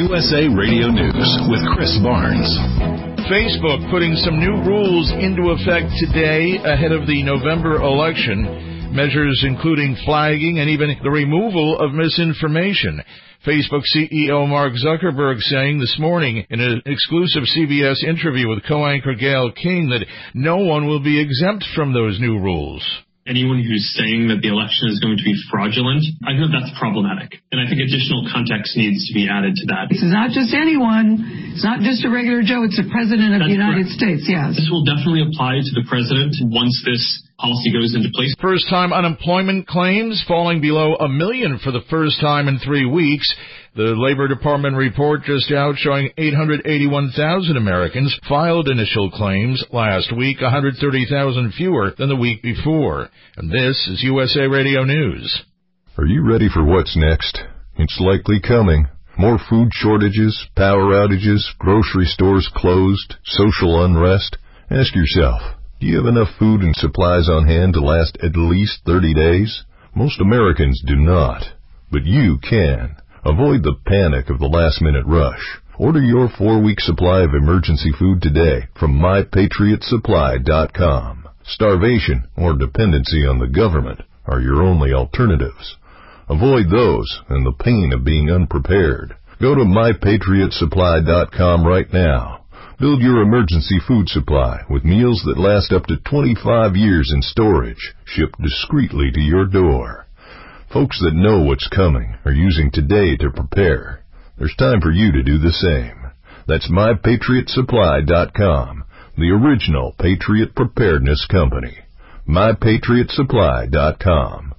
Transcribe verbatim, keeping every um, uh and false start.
U S A Radio News with Chris Barnes. Facebook putting some new rules into effect today ahead of the November election. Measures including flagging and even the removal of misinformation. Facebook C E O Mark Zuckerberg saying this morning in an exclusive C B S interview with co-anchor Gayle King that no one will be exempt from those new rules. Anyone who's saying that the election is going to be fraudulent, I think that's problematic. And I think additional context needs to be added to that. This is not just anyone. It's not just a regular Joe. It's the President of That's the United correct. States, yes. This will definitely apply to the President once this policy goes into place. First-time unemployment claims falling below a million for the first time in three weeks. The Labor Department report just out showing eight hundred eighty-one thousand Americans filed initial claims last week, one hundred thirty thousand fewer than the week before. And this is U S A Radio News. Are you ready for what's next? It's likely coming. More food shortages, power outages, grocery stores closed, social unrest. Ask yourself, do you have enough food and supplies on hand to last at least thirty days? Most Americans do not, but you can. Avoid the panic of the last-minute rush. Order your four-week supply of emergency food today from my patriot supply dot com. Starvation or dependency on the government are your only alternatives. Avoid those and the pain of being unprepared. Go to my patriot supply dot com right now. Build your emergency food supply with meals that last up to twenty-five years in storage, shipped discreetly to your door. Folks that know what's coming are using today to prepare. There's time for you to do the same. That's my patriot supply dot com, the original Patriot Preparedness Company. my patriot supply dot com.